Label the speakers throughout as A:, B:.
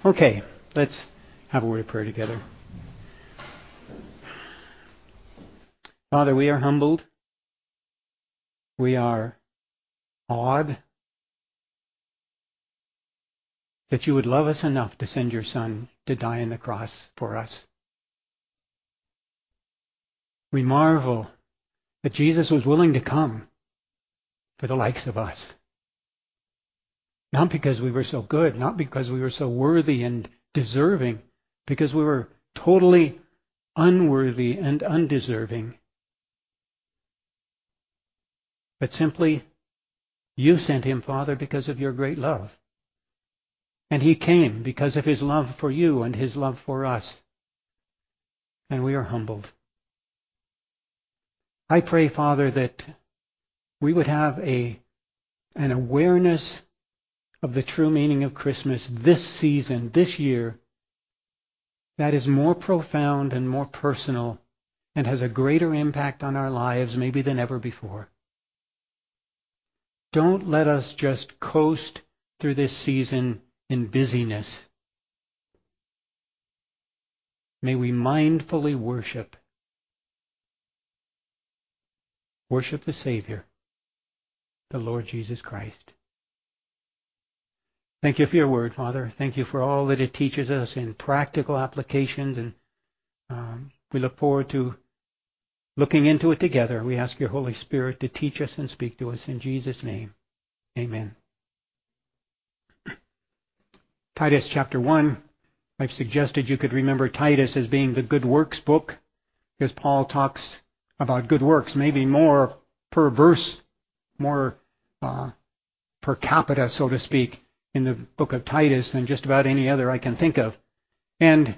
A: Okay, let's have a word of prayer together. Father, we are humbled. We are awed that you would love us enough to send your Son to die on the cross for us. We marvel that Jesus was willing to come for the likes of us. Not because we were so good, not because we were so worthy and deserving, because we were totally unworthy and undeserving. But simply, you sent him, Father, because of your great love. And he came because of his love for you and his love for us. And we are humbled. I pray, Father, that we would have an awareness of the true meaning of Christmas this season, this year, that is more profound and more personal and has a greater impact on our lives maybe than ever before. Don't let us just coast through this season in busyness. May we mindfully worship the Savior, the Lord Jesus Christ. Thank you for your word, Father. Thank you for all that it teaches us in practical applications, and we look forward to looking into it together. We ask your Holy Spirit to teach us and speak to us in Jesus' name. Amen. Titus chapter 1. I've suggested you could remember Titus as being the good works book, because Paul talks about good works, maybe more per verse, more per capita, so to speak, in the book of Titus than just about any other I can think of. And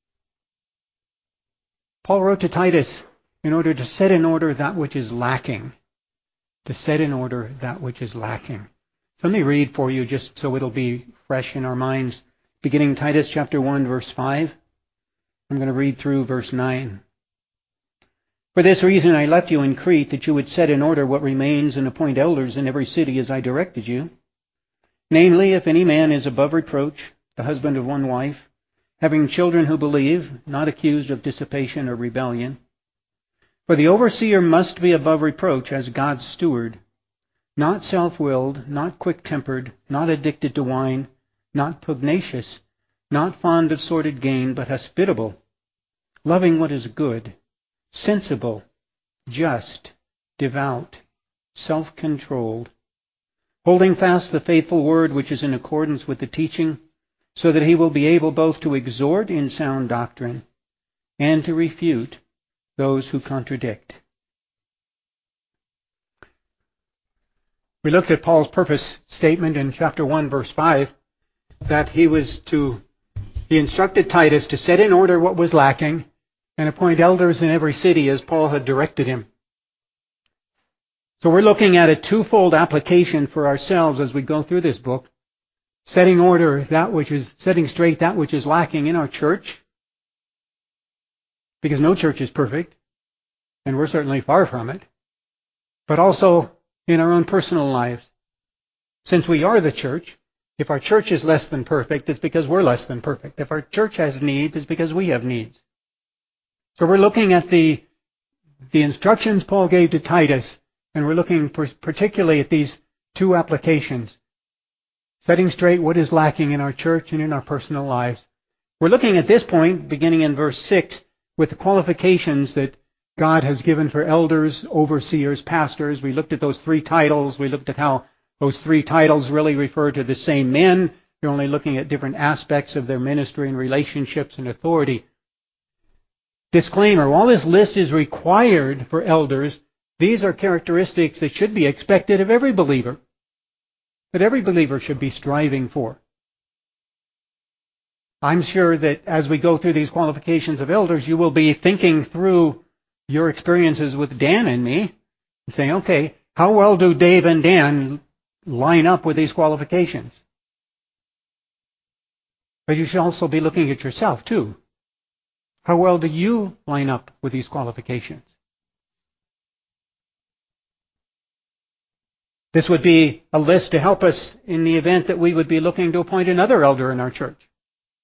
A: Paul wrote to Titus in order to set in order that which is lacking. To set in order that which is lacking. So let me read for you just so it'll be fresh in our minds. Beginning Titus chapter 1, verse 5. I'm going to read through verse 9. For this reason I left you in Crete, that you would set in order what remains and appoint elders in every city as I directed you. Namely, if any man is above reproach, the husband of one wife, having children who believe, not accused of dissipation or rebellion. For the overseer must be above reproach as God's steward, not self-willed, not quick-tempered, not addicted to wine, not pugnacious, not fond of sordid gain, but hospitable, loving what is good, sensible, just, devout, self-controlled, holding fast the faithful word which is in accordance with the teaching, so that he will be able both to exhort in sound doctrine and to refute those who contradict. We looked at Paul's purpose statement in chapter 1, verse 5, that he instructed Titus to set in order what was lacking and appoint elders in every city as Paul had directed him. So we're looking at a twofold application for ourselves as we go through this book, setting straight that which is lacking in our church, because no church is perfect, and we're certainly far from it, but also in our own personal lives. Since we are the church, if our church is less than perfect, it's because we're less than perfect. If our church has needs, it's because we have needs. So we're looking at the instructions Paul gave to Titus, and we're looking particularly at these two applications, setting straight what is lacking in our church and in our personal lives. We're looking at this point, beginning in verse 6, with the qualifications that God has given for elders, overseers, pastors. We looked at those three titles. We looked at how those three titles really refer to the same men. You're only looking at different aspects of their ministry and relationships and authority. Disclaimer, while this list is required for elders, these are characteristics that should be expected of every believer, that every believer should be striving for. I'm sure that as we go through these qualifications of elders, you will be thinking through your experiences with Dan and me, and saying, okay, how well do Dave and Dan line up with these qualifications? But you should also be looking at yourself too. How well do you line up with these qualifications? This would be a list to help us in the event that we would be looking to appoint another elder in our church.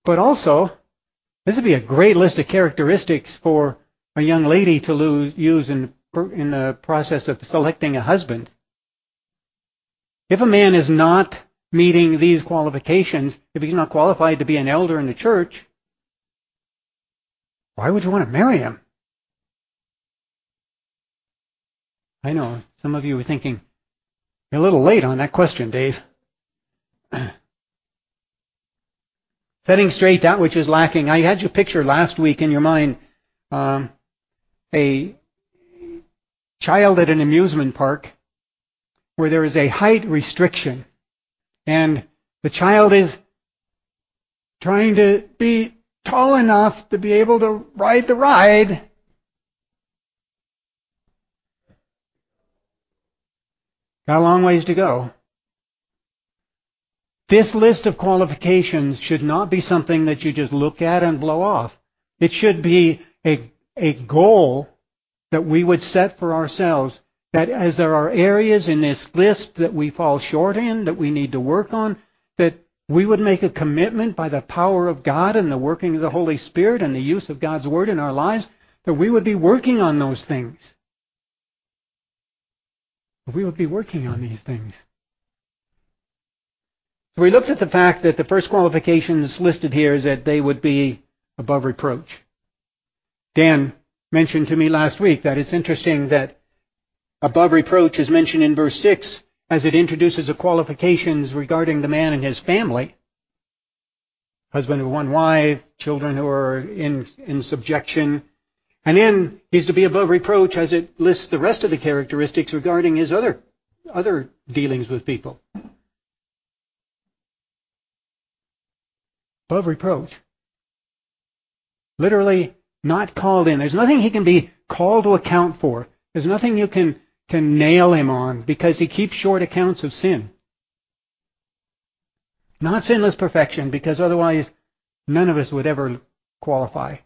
A: But also, this would be a great list of characteristics for a young lady to use in the process of selecting a husband. If a man is not meeting these qualifications, if he's not qualified to be an elder in the church, why would you want to marry him? I know, some of you are thinking, you're a little late on that question, Dave. Setting straight that which is lacking. I had you picture last week in your mind a child at an amusement park where there is a height restriction. And the child is trying to be tall enough to be able to ride the ride. Got a long ways to go. This list of qualifications should not be something that you just look at and blow off. It should be a goal that we would set for ourselves, that as there are areas in this list that we fall short in, that we need to work on, that we would make a commitment by the power of God and the working of the Holy Spirit and the use of God's Word in our lives, that we would be working on those things. We would be working on these things. So we looked at the fact that the first qualification that's listed here is that they would be above reproach. Dan mentioned to me last week that it's interesting that above reproach is mentioned in verse 6 as it introduces the qualifications regarding the man and his family. Husband of one wife, children who are in subjection. And then he's to be above reproach as it lists the rest of the characteristics regarding his other dealings with people. Above reproach. Literally not called in. There's nothing he can be called to account for. There's nothing you can nail him on because he keeps short accounts of sin. Not sinless perfection, because otherwise none of us would ever qualify.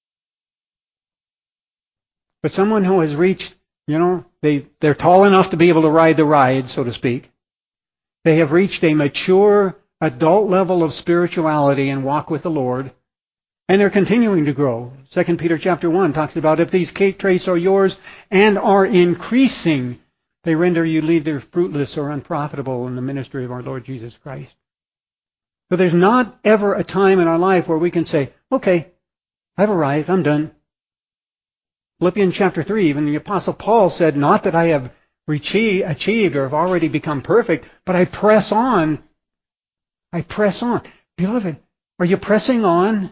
A: But someone who has reached, they're tall enough to be able to ride the ride, so to speak. They have reached a mature adult level of spirituality and walk with the Lord, and they're continuing to grow. 2 Peter chapter 1 talks about if these traits are yours and are increasing, they render you either fruitless or unprofitable in the ministry of our Lord Jesus Christ. So there's not ever a time in our life where we can say, okay, I've arrived, I'm done. Philippians chapter 3, even the Apostle Paul said, not that I have achieved or have already become perfect, but I press on. I press on. Beloved, are you pressing on?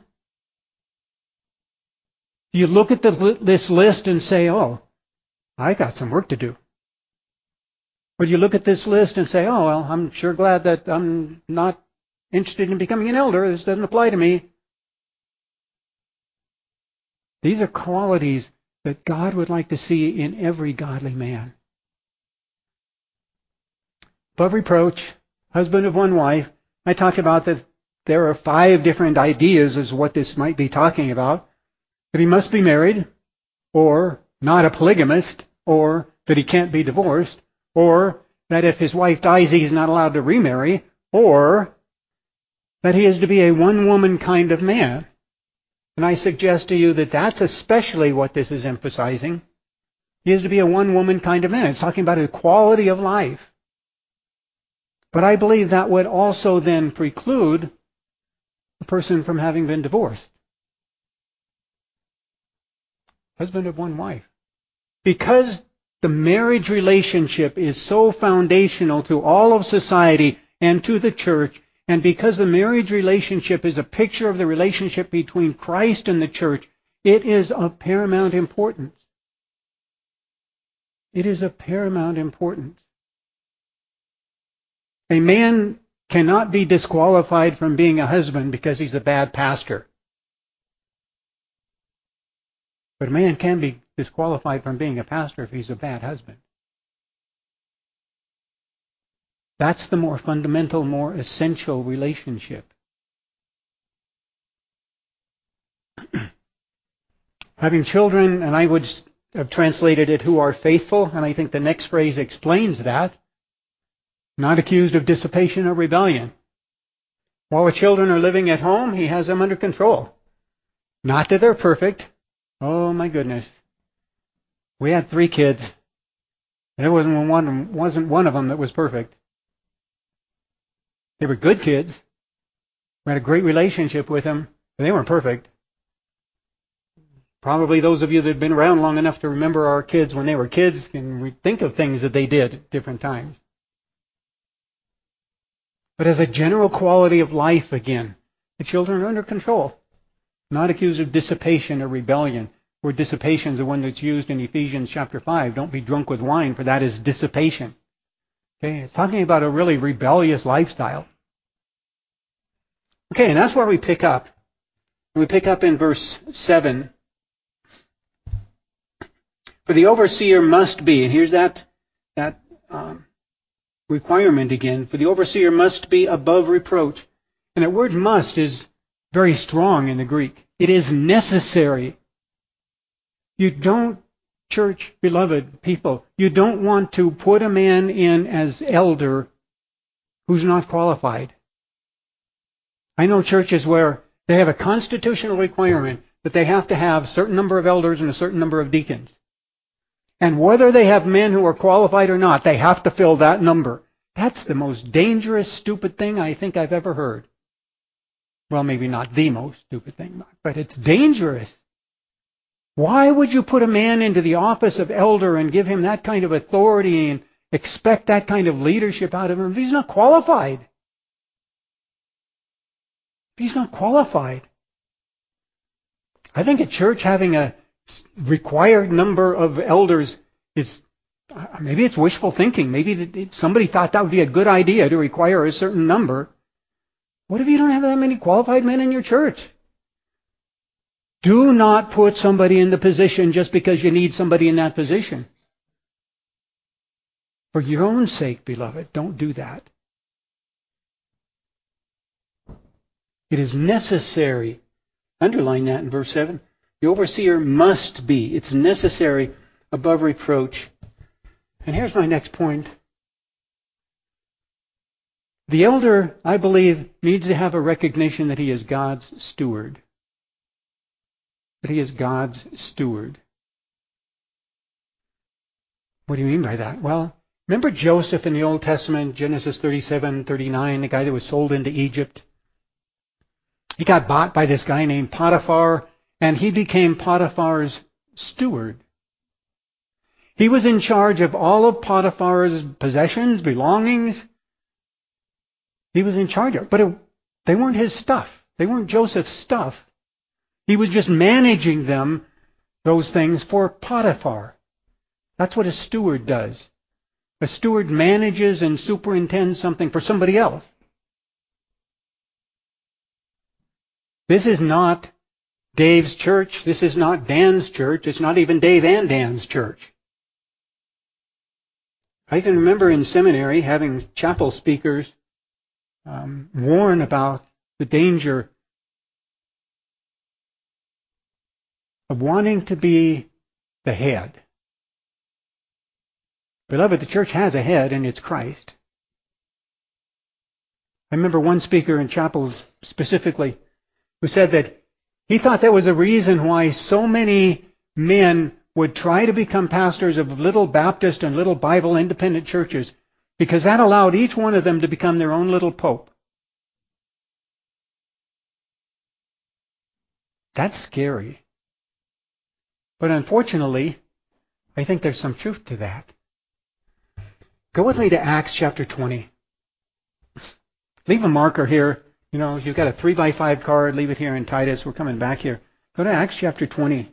A: Do you look at this list and say, oh, I got some work to do? Or do you look at this list and say, oh, well, I'm sure glad that I'm not interested in becoming an elder. This doesn't apply to me. These are qualities that God would like to see in every godly man. Above reproach, husband of one wife. I talked about that there are 5 different ideas as what this might be talking about. That he must be married, or not a polygamist, or that he can't be divorced, or that if his wife dies he's not allowed to remarry, or that he is to be a one-woman kind of man. And I suggest to you that that's especially what this is emphasizing. He is to be a one-woman kind of man. It's talking about a quality of life. But I believe that would also then preclude a person from having been divorced. Husband of one wife. Because the marriage relationship is so foundational to all of society and to the church, and because the marriage relationship is a picture of the relationship between Christ and the church, it is of paramount importance. It is of paramount importance. A man cannot be disqualified from being a husband because he's a bad pastor. But a man can be disqualified from being a pastor if he's a bad husband. That's the more fundamental, more essential relationship. Having children, and I would have translated it, who are faithful, and I think the next phrase explains that. Not accused of dissipation or rebellion. While the children are living at home, He has them under control. Not that they're perfect. Oh my goodness. We had 3 kids. There wasn't one of them that was perfect. They were good kids. We had a great relationship with them, but they weren't perfect. Probably those of you that have been around long enough to remember our kids when they were kids can think of things that they did at different times. But as a general quality of life, again, the children are under control. Not accused of dissipation or rebellion. Where dissipation is the one that's used in Ephesians chapter 5. Don't be drunk with wine, for that is dissipation. Okay, it's talking about a really rebellious lifestyle. Okay, and that's where we pick up. We pick up in verse 7. For the overseer must be, and here's that requirement again. For the overseer must be above reproach. And that word must is very strong in the Greek. It is necessary. You don't, church, beloved people, you don't want to put a man in as elder who's not qualified. I know churches where they have a constitutional requirement that they have to have a certain number of elders and a certain number of deacons. And whether they have men who are qualified or not, they have to fill that number. That's the most dangerous, stupid thing I think I've ever heard. Well, maybe not the most stupid thing, but it's dangerous. Why would you put a man into the office of elder and give him that kind of authority and expect that kind of leadership out of him if he's not qualified? If he's not qualified. I think a church having a required number of elders is, maybe it's wishful thinking. Maybe somebody thought that would be a good idea to require a certain number. What if you don't have that many qualified men in your church? Do not put somebody in the position just because you need somebody in that position. For your own sake, beloved, don't do that. It is necessary. Underline that in verse 7. The overseer must be. It's necessary above reproach. And here's my next point. The elder, I believe, needs to have a recognition that he is God's steward. That he is God's steward. What do you mean by that? Well, remember Joseph in the Old Testament, Genesis 37:39, the guy that was sold into Egypt? He got bought by this guy named Potiphar, and he became Potiphar's steward. He was in charge of all of Potiphar's possessions, belongings. He was in charge of it. But they weren't his stuff. They weren't Joseph's stuff. He was just managing them, those things, for Potiphar. That's what a steward does. A steward manages and superintends something for somebody else. This is not Dave's church. This is not Dan's church. It's not even Dave and Dan's church. I can remember in seminary having chapel speakers warn about the danger of wanting to be the head. Beloved, the church has a head, and it's Christ. I remember one speaker in chapels specifically who said that he thought there was a reason why so many men would try to become pastors of little Baptist and little Bible independent churches, because that allowed each one of them to become their own little pope. That's scary. But unfortunately, I think there's some truth to that. Go with me to Acts chapter 20. Leave a marker here. You know, if you've got a 3x5 card, leave it here in Titus. We're coming back here. Go to Acts chapter 20.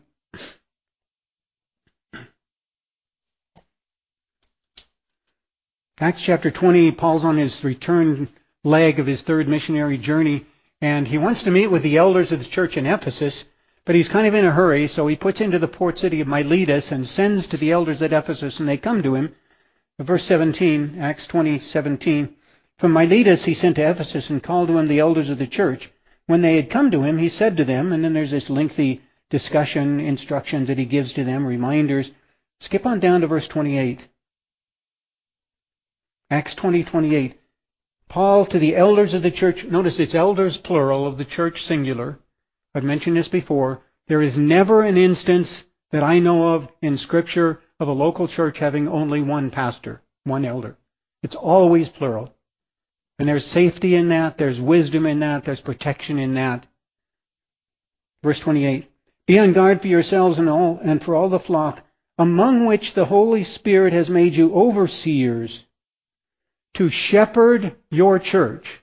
A: Acts chapter 20, Paul's on his return leg of his third missionary journey, and he wants to meet with the elders of the church in Ephesus, but he's kind of in a hurry, so he puts into the port city of Miletus and sends to the elders at Ephesus, and they come to him. Verse 17, Acts 20:17. From Miletus he sent to Ephesus and called to him the elders of the church. When they had come to him, he said to them, and then there's this lengthy discussion, instructions that he gives to them, reminders. Skip on down to verse 28. Acts 20:28. Paul to the elders of the church, notice it's elders plural of the church singular. I've mentioned this before. There is never an instance that I know of in Scripture of a local church having only one pastor, one elder. It's always plural. And there's safety in that, there's wisdom in that, there's protection in that. Verse 28, be on guard for yourselves and for all the flock, among which the Holy Spirit has made you overseers, to shepherd your church.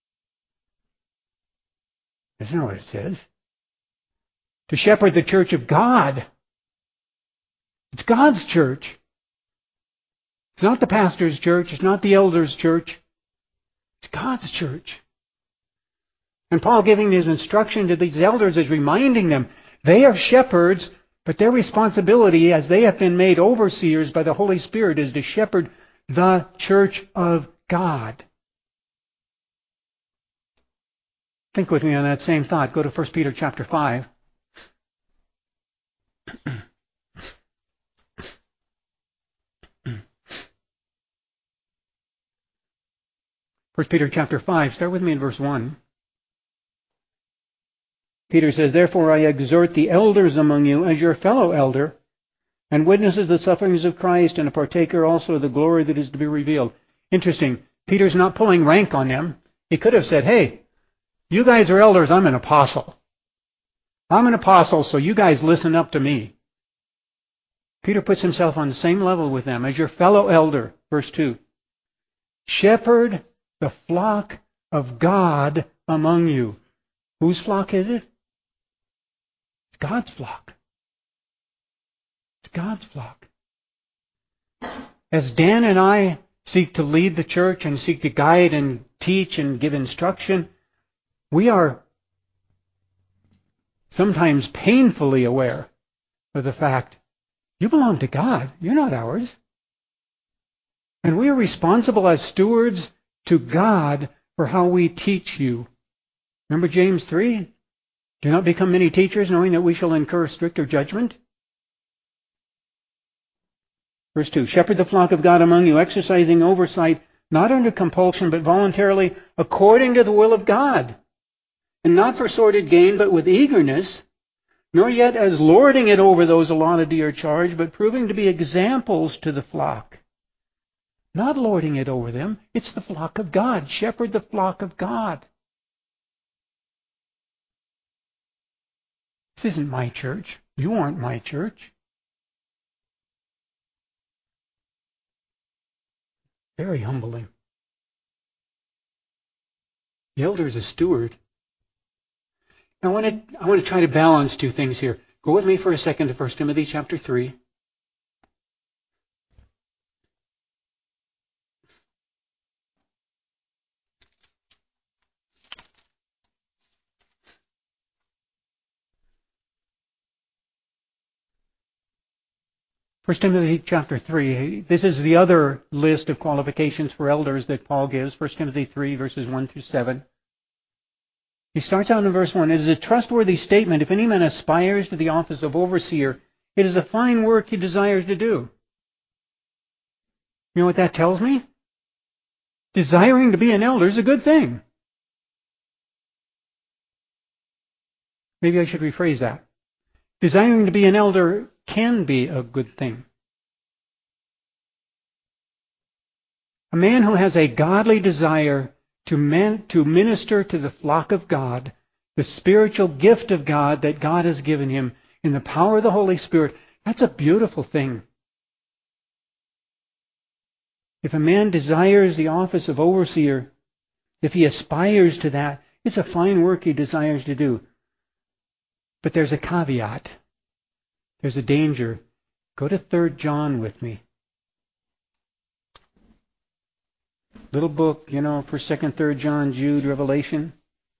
A: Isn't that what it says? To shepherd the church of God. It's God's church. It's not the pastor's church. It's not the elder's church. It's God's church. And Paul giving his instruction to these elders is reminding them they are shepherds, but their responsibility as they have been made overseers by the Holy Spirit is to shepherd the church of God. Think with me on that same thought. Go to 1 Peter chapter 5. 1 Peter chapter 5, start with me in verse 1. Peter says, therefore I exhort the elders among you as your fellow elder, and witnesses the sufferings of Christ, and a partaker also of the glory that is to be revealed. Interesting. Peter's not pulling rank on them. He could have said, hey, you guys are elders, I'm an apostle. I'm an apostle, so you guys listen up to me. Peter puts himself on the same level with them as your fellow elder. Verse 2. Shepherd the flock of God among you. Whose flock is it? It's God's flock. It's God's flock. As Dan and I seek to lead the church and seek to guide and teach and give instruction, we are sometimes painfully aware of the fact you belong to God. You're not ours. And we are responsible as stewards to God for how we teach you. Remember James 3? Do not become many teachers, knowing that we shall incur stricter judgment. Verse 2, shepherd the flock of God among you, exercising oversight, not under compulsion, but voluntarily, according to the will of God. And not for sordid gain, but with eagerness, nor yet as lording it over those allotted to your charge, but proving to be examples to the flock. Not lording it over them. It's the flock of God. Shepherd the flock of God. This isn't my church. You aren't my church. Very humbling. The elder is a steward. Now, I want to try to balance two things here. Go with me for a second to 1 Timothy chapter 3. First Timothy chapter 3, this is the other list of qualifications for elders that Paul gives, 1 Timothy 3, verses 1 through 7. He starts out in verse 1, it is a trustworthy statement, if any man aspires to the office of overseer, it is a fine work he desires to do. You know what that tells me? Desiring to be an elder is a good thing. Maybe I should rephrase that. Desiring to be an elder can be a good thing. A man who has a godly desire to minister to the flock of God, the spiritual gift of God that God has given him in the power of the Holy Spirit, that's a beautiful thing. If a man desires the office of overseer, if he aspires to that, it's a fine work he desires to do. But there's a caveat. There's a danger. Go to 3 John with me. Little book, for 2nd, 3rd John, Jude, Revelation.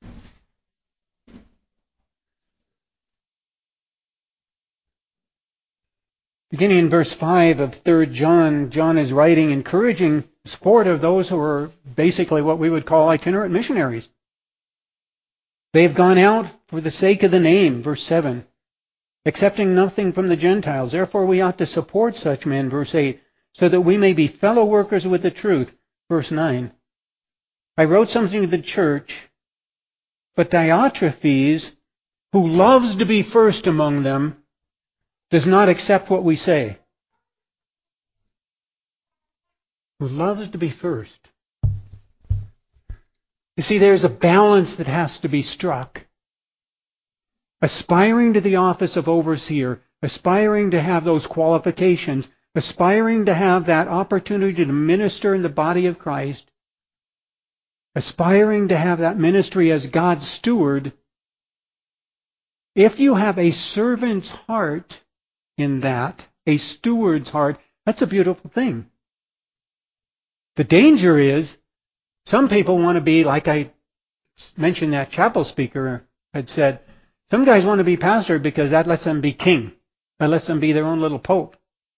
A: Beginning in verse 5 of 3 John, John is writing, encouraging support of those who are basically what we would call itinerant missionaries. They have gone out for the sake of the name, verse 7. Accepting nothing from the Gentiles. Therefore we ought to support such men, verse 8, so that we may be fellow workers with the truth, verse 9. I wrote something to the church, but Diotrephes, who loves to be first among them, does not accept what we say. Who loves to be first. You see, there's a balance that has to be struck. Aspiring to the office of overseer, aspiring to have those qualifications, aspiring to have that opportunity to minister in the body of Christ, aspiring to have that ministry as God's steward, if you have a servant's heart in that, a steward's heart, that's a beautiful thing. The danger is, some people want to be, like I mentioned that chapel speaker had said, some guys want to be pastor because that lets them be king. That lets them be their own little pope.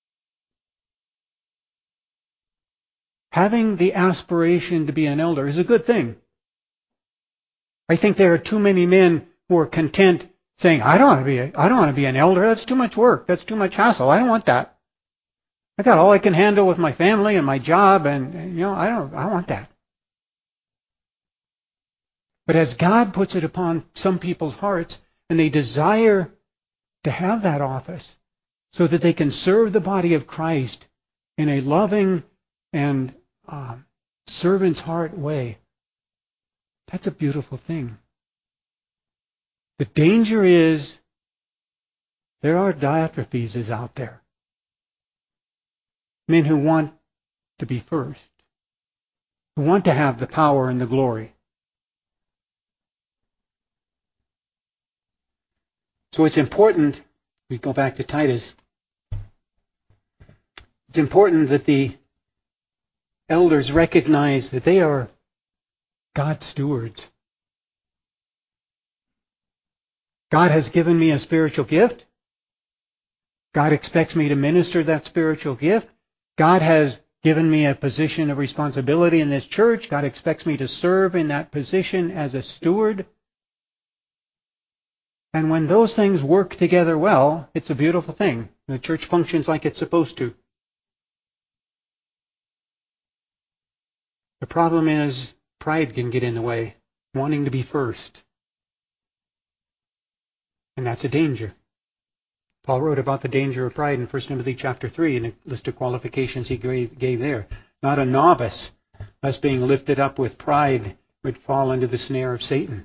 A: Having the aspiration to be an elder is a good thing. I think there are too many men who are content saying, I don't want to be an elder. That's too much work. That's too much hassle. I don't want that. I got all I can handle with my family and my job, and I want that. But as God puts it upon some people's hearts, and they desire to have that office so that they can serve the body of Christ in a loving and servant's heart way, that's a beautiful thing. The danger is there are Diotrepheses out there. Men who want to be first, who want to have the power and the glory. So it's important, we go back to Titus, it's important that the elders recognize that they are God's stewards. God has given me a spiritual gift. God expects me to minister that spiritual gift. God has given me a position of responsibility in this church. God expects me to serve in that position as a steward. And when those things work together well, it's a beautiful thing. The church functions like it's supposed to. The problem is pride can get in the way, wanting to be first. And that's a danger. Paul wrote about the danger of pride in 1 Timothy chapter 3 in a list of qualifications he gave there. Not a novice, lest being lifted up with pride would fall into the snare of Satan.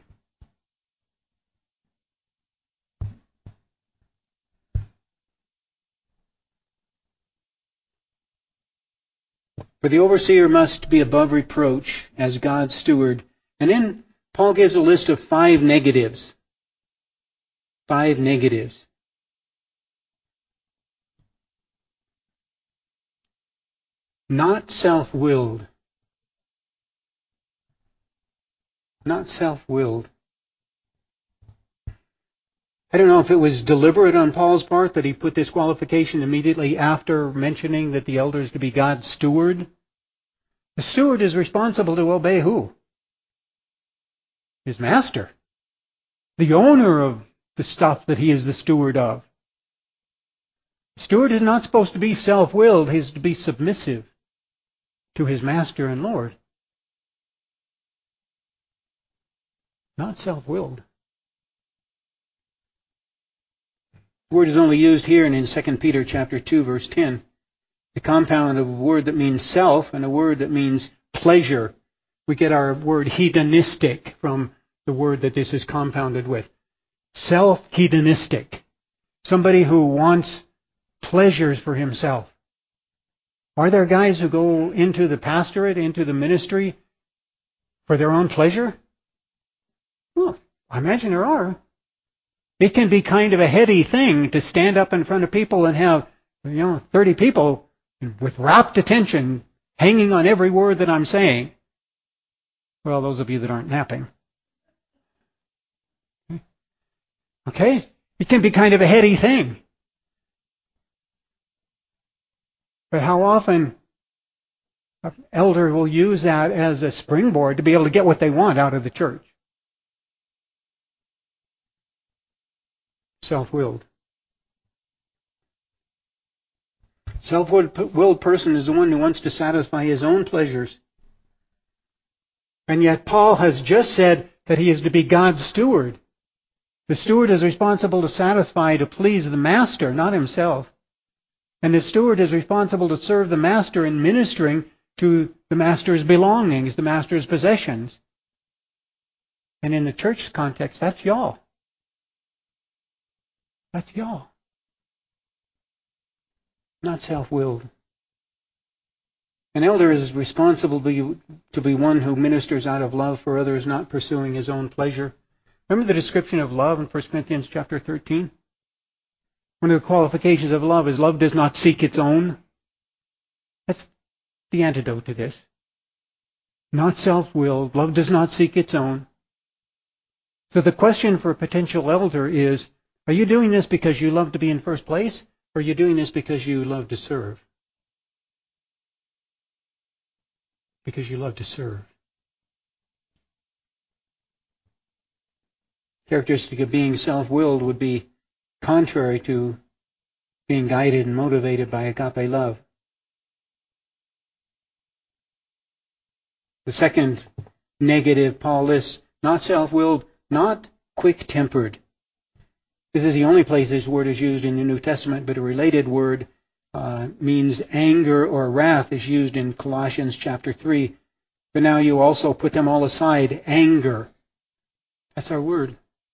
A: For the overseer must be above reproach as God's steward. And then Paul gives a list of 5 negatives. 5 negatives. Not self-willed. Not self-willed. I don't know if it was deliberate on Paul's part that he put this qualification immediately after mentioning that the elder is to be God's steward. The steward is responsible to obey who? His master. The owner of the stuff that he is the steward of. The steward is not supposed to be self-willed. He is to be submissive to his master and Lord. Not self-willed. The word is only used here and in 2 Peter chapter 2, verse 10. The compound of a word that means self and a word that means pleasure. We get our word hedonistic from the word that this is compounded with. Self-hedonistic. Somebody who wants pleasures for himself. Are there guys who go into the pastorate, into the ministry, for their own pleasure? Well, I imagine there are. It can be kind of a heady thing to stand up in front of people and have, 30 people with rapt attention hanging on every word that I'm saying. Well, those of you that aren't napping. Okay? It can be kind of a heady thing. But how often an elder will use that as a springboard to be able to get what they want out of the church? Self-willed. Self-willed person is the one who wants to satisfy his own pleasures. And yet Paul has just said that he is to be God's steward. The steward is responsible to satisfy, to please the master, not himself. And the steward is responsible to serve the master in ministering to the master's belongings, the master's possessions. And in the church context, that's y'all. That's y'all. Not self-willed. An elder is responsible to be one who ministers out of love for others, not pursuing his own pleasure. Remember the description of love in 1 Corinthians chapter 13? One of the qualifications of love is love does not seek its own. That's the antidote to this. Not self-willed. Love does not seek its own. So the question for a potential elder is, are you doing this because you love to be in first place, or are you doing this because you love to serve? Because you love to serve. Characteristic of being self-willed would be contrary to being guided and motivated by agape love. The second negative Paul lists, not self-willed, not quick-tempered. This is the only place this word is used in the New Testament, but a related word means anger or wrath is used in Colossians chapter 3. But now you also put them all aside, anger. That's our word.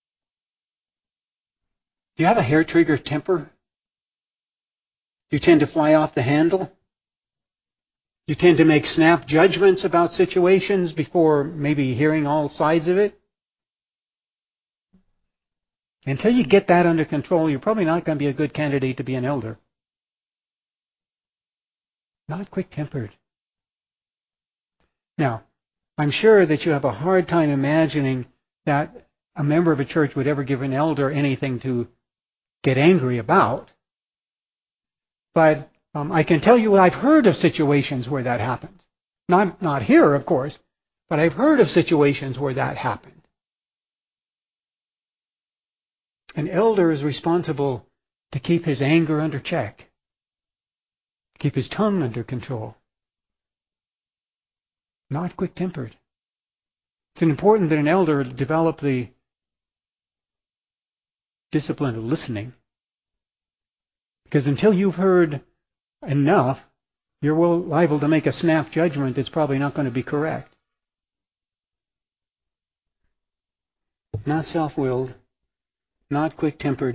A: Do you have a hair trigger temper? Do you tend to fly off the handle? Do you tend to make snap judgments about situations before maybe hearing all sides of it? Until you get that under control, you're probably not going to be a good candidate to be an elder. Not quick-tempered. Now, I'm sure that you have a hard time imagining that a member of a church would ever give an elder anything to get angry about. But I can tell you I've heard of situations where that happens. Not here, of course, but I've heard of situations where that happened. An elder is responsible to keep his anger under check, keep his tongue under control. Not quick-tempered. It's important that an elder develop the discipline of listening. Because until you've heard enough, you're liable to make a snap judgment that's probably not going to be correct. Not self-willed. Not quick-tempered.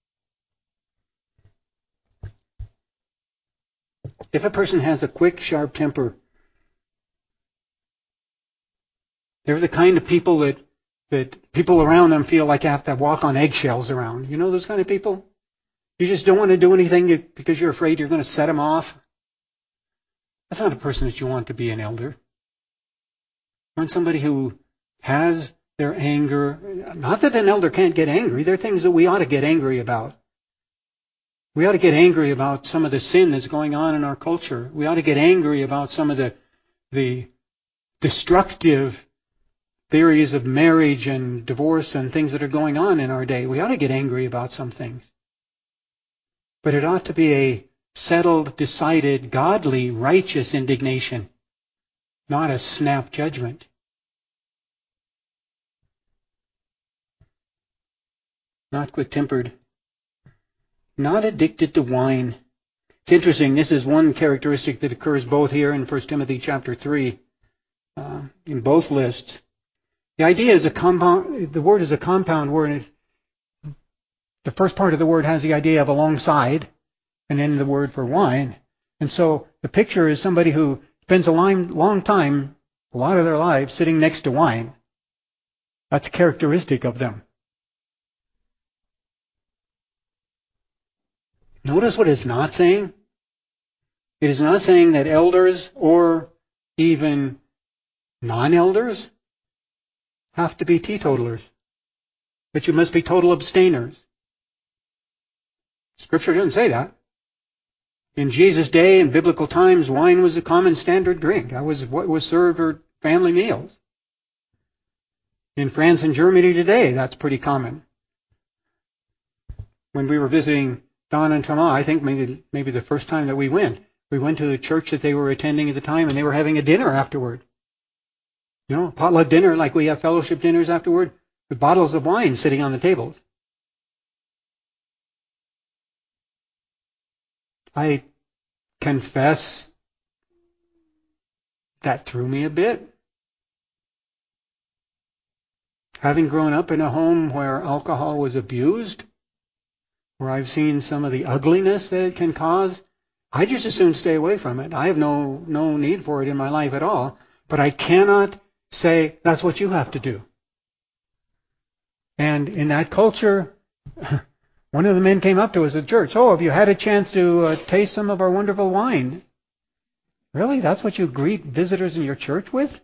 A: If a person has a quick, sharp temper, they're the kind of people that people around them feel like they have to walk on eggshells around. You know those kind of people? You just don't want to do anything because you're afraid you're going to set them off. That's not a person that you want to be an elder. You want somebody who has their anger. Not that an elder can't get angry. There are things that we ought to get angry about. We ought to get angry about some of the sin that's going on in our culture. We ought to get angry about some of the destructive theories of marriage and divorce and things that are going on in our day. We ought to get angry about some things. But it ought to be a settled, decided, godly, righteous indignation, not a snap judgment. Not quick-tempered. Not addicted to wine. It's interesting, this is one characteristic that occurs both here in 1 Timothy chapter 3, in both lists. The idea is the word is a compound word. The first part of the word has the idea of alongside, and then the word for wine. And so the picture is somebody who spends a long time, a lot of their lives, sitting next to wine. That's characteristic of them. Notice what it's not saying. It is not saying that elders or even non-elders have to be teetotalers, but you must be total abstainers. Scripture doesn't say that. In Jesus' day, in biblical times, wine was a common standard drink. That was what was served at family meals. In France and Germany today, that's pretty common. When we were visiting Don and Thomas, I think maybe the first time that we went to the church that they were attending at the time, and they were having a dinner afterward. Potluck dinner, like we have fellowship dinners afterward, with bottles of wine sitting on the tables. I confess that threw me a bit. Having grown up in a home where alcohol was abused, where I've seen some of the ugliness that it can cause, I just as soon stay away from it. I have no need for it in my life at all. But I cannot say, that's what you have to do. And in that culture, one of the men came up to us at church. Oh, have you had a chance to taste some of our wonderful wine? Really? That's what you greet visitors in your church with?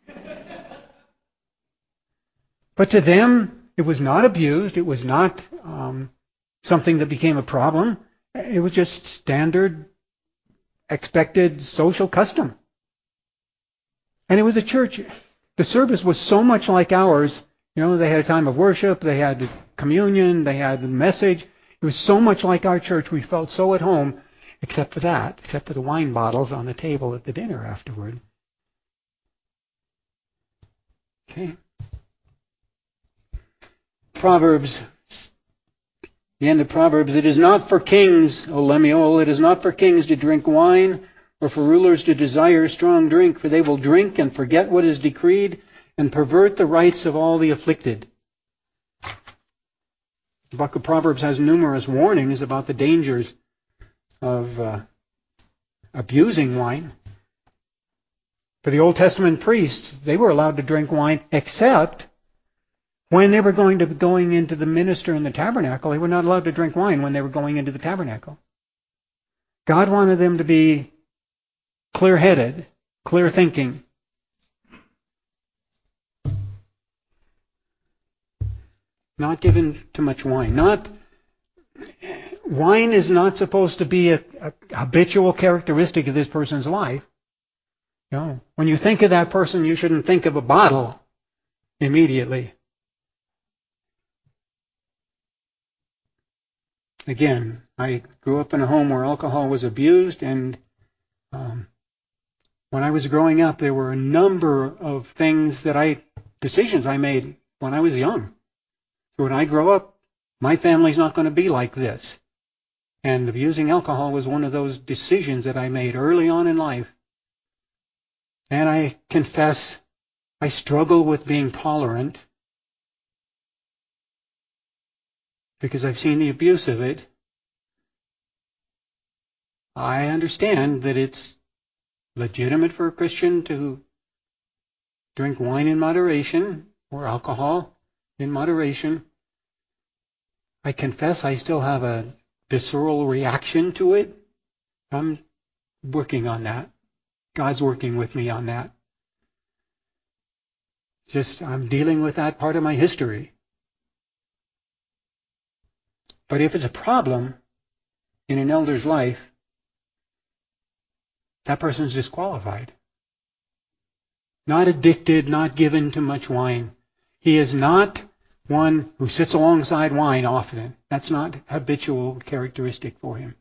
A: But to them, it was not abused. It was not something that became a problem. It was just standard, expected social custom. And it was a church. The service was so much like ours. They had a time of worship, they had communion, they had the message. It was so much like our church. We felt so at home, except for the wine bottles on the table at the dinner afterward. Okay. Proverbs, the end of Proverbs, it is not for kings, O Lemuel, it is not for kings to drink wine, or for rulers to desire strong drink, for they will drink and forget what is decreed, and pervert the rights of all the afflicted. The book of Proverbs has numerous warnings about the dangers of abusing wine. For the Old Testament priests, they were allowed to drink wine except when they were going into the minister in the tabernacle. They were not allowed to drink wine when they were going into the tabernacle. God wanted them to be clear-headed, clear-thinking. Not given too much wine. Wine is not supposed to be a habitual characteristic of this person's life. When you think of that person, you shouldn't think of a bottle immediately. Again, I grew up in a home where alcohol was abused, and when I was growing up, there were a number of decisions I made when I was young. So when I grow up, my family's not going to be like this. And abusing alcohol was one of those decisions that I made early on in life. And I confess, I struggle with being tolerant because I've seen the abuse of it. I understand that it's legitimate for a Christian to drink wine in moderation or alcohol in moderation. I confess I still have a visceral reaction to it. I'm working on that. God's working with me on that. I'm dealing with that part of my history. But if it's a problem in an elder's life, that person's disqualified. Not addicted, not given to much wine. He is not one who sits alongside wine often. That's not habitual characteristic for him.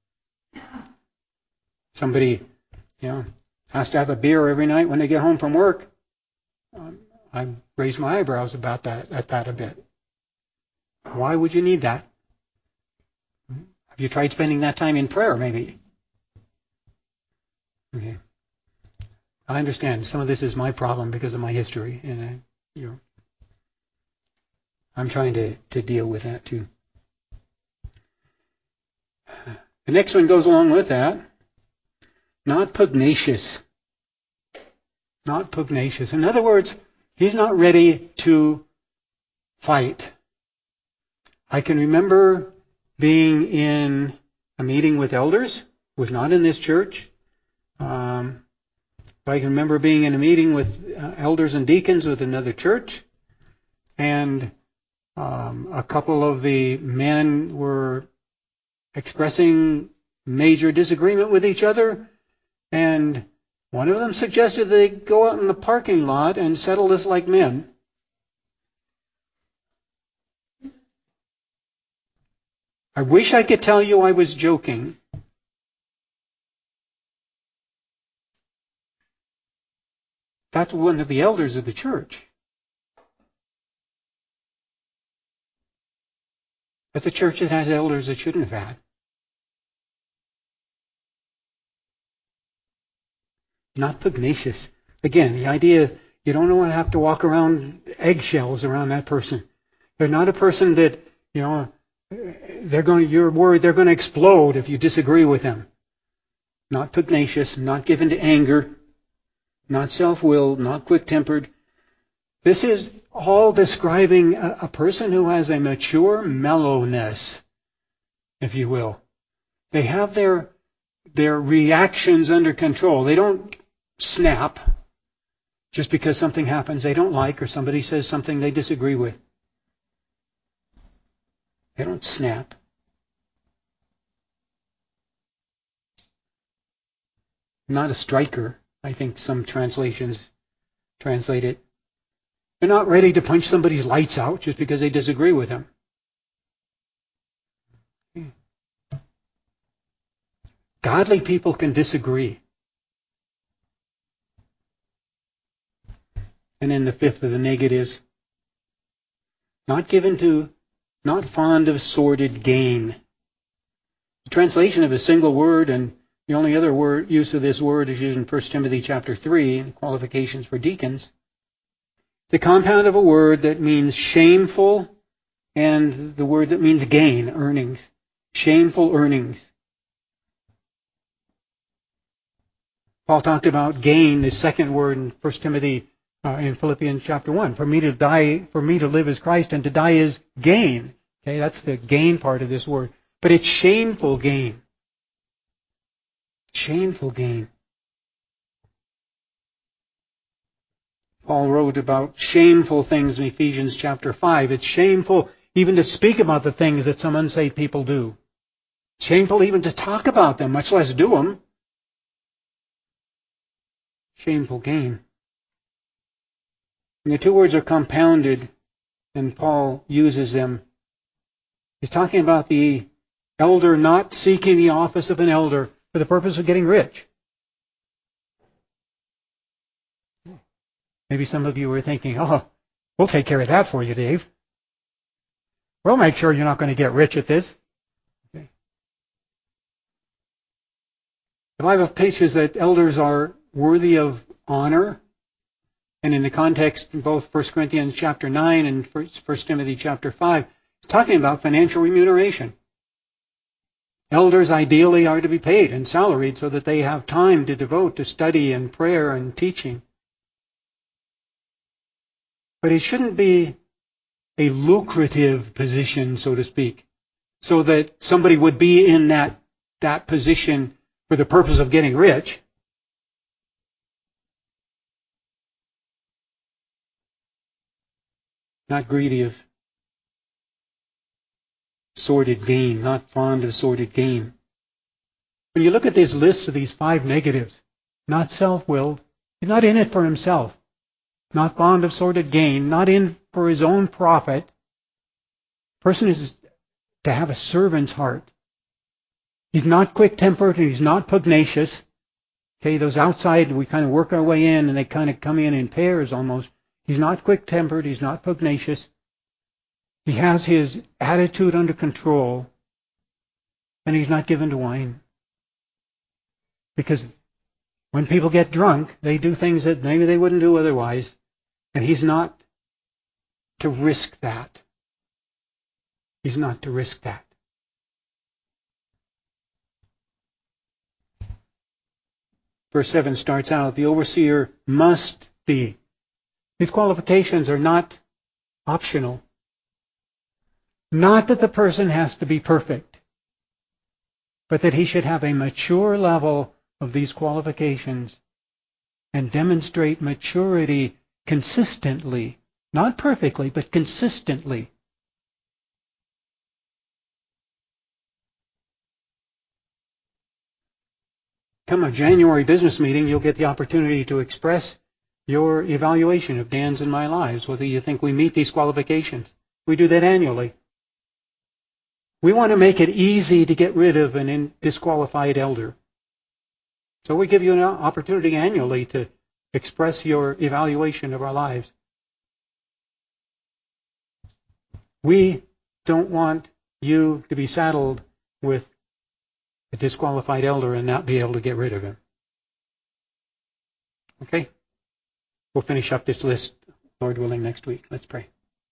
A: Somebody, has to have a beer every night when they get home from work. I raise my eyebrows about that a bit. Why would you need that? Have you tried spending that time in prayer, maybe? Okay. I understand some of this is my problem because of my history, and I'm trying to deal with that too. The next one goes along with that. Not pugnacious. Not pugnacious. In other words, he's not ready to fight. I can remember being in a meeting with elders. It was not in this church. But I can remember being in a meeting with elders and deacons with another church. And a couple of the men were expressing major disagreement with each other. And one of them suggested they go out in the parking lot and settle this like men. I wish I could tell you I was joking. That's one of the elders of the church. That's a church that has elders that shouldn't have had. Not pugnacious. Again, the idea you don't want to have to walk around eggshells around that person. They're not a person that, you're worried they're going to explode if you disagree with them. Not pugnacious, not given to anger, not self-willed, not quick-tempered. This is all describing a person who has a mature mellowness, if you will. They have their reactions under control. They don't snap just because something happens they don't like or somebody says something they disagree with. They don't snap. Not a striker, I think some translations translate it. They're not ready to punch somebody's lights out just because they disagree with them. Godly people can disagree. And then the fifth of the negatives, not fond of sordid gain. The translation of a single word, and the only other use of this word is used in 1 Timothy chapter 3, in qualifications for deacons. The compound of a word that means shameful and the word that means gain, earnings. Shameful earnings. Paul talked about gain, the second word in 1 Timothy in Philippians chapter 1. For me to live is Christ, and to die is gain. Okay, that's the gain part of this word. But it's shameful gain. Shameful gain. Paul wrote about shameful things in Ephesians chapter 5. It's shameful even to speak about the things that some unsaved people do. It's shameful even to talk about them, much less do them. Shameful gain. And the two words are compounded, and Paul uses them. He's talking about the elder not seeking the office of an elder for the purpose of getting rich. Maybe some of you were thinking, we'll take care of that for you, Dave. We'll make sure you're not going to get rich at this. Okay. The Bible teaches that elders are worthy of honor. And in the context in both 1 Corinthians chapter 9 and 1 Timothy chapter 5, it's talking about financial remuneration. Elders ideally are to be paid and salaried so that they have time to devote to study and prayer and teaching. But it shouldn't be a lucrative position, so to speak, so that somebody would be in that position for the purpose of getting rich. Not greedy of sordid gain, not fond of sordid gain. When you look at this list of these 5 negatives, not self-willed, he's not in it for himself, not fond of sordid gain, not in for his own profit. Person is to have a servant's heart. He's not quick-tempered and he's not pugnacious. Okay, those outside, we kind of work our way in and they kind of come in pairs almost. He's not quick-tempered. He's not pugnacious. He has his attitude under control. And he's not given to wine. Because when people get drunk, they do things that maybe they wouldn't do otherwise. And he's not to risk that. He's not to risk that. Verse 7 starts out, the overseer must be. These qualifications are not optional. Not that the person has to be perfect, but that he should have a mature level of these qualifications and demonstrate maturity consistently. Not perfectly, but consistently. Come a January business meeting, you'll get the opportunity to express your evaluation of Dan's and my lives, whether you think we meet these qualifications. We do that annually. We want to make it easy to get rid of an disqualified elder. So we give you an opportunity annually to Express your evaluation of our lives. We don't want you to be saddled with a disqualified elder and not be able to get rid of him. Okay? We'll finish up this list, Lord willing, next week. Let's pray.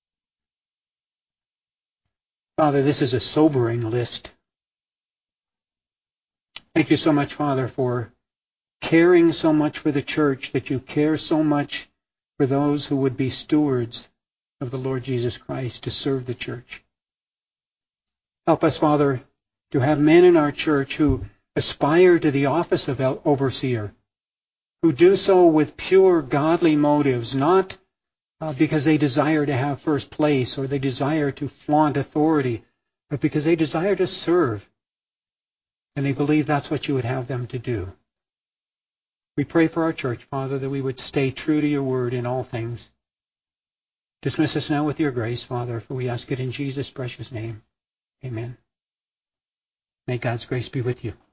A: Father, this is a sobering list. Thank you so much, Father, for caring so much for the church, that you care so much for those who would be stewards of the Lord Jesus Christ to serve the church. Help us, Father, to have men in our church who aspire to the office of overseer, who do so with pure godly motives, not because they desire to have first place or they desire to flaunt authority, but because they desire to serve, and they believe that's what you would have them to do. We pray for our church, Father, that we would stay true to your word in all things. Dismiss us now with your grace, Father, for we ask it in Jesus' precious name. Amen. May God's grace be with you.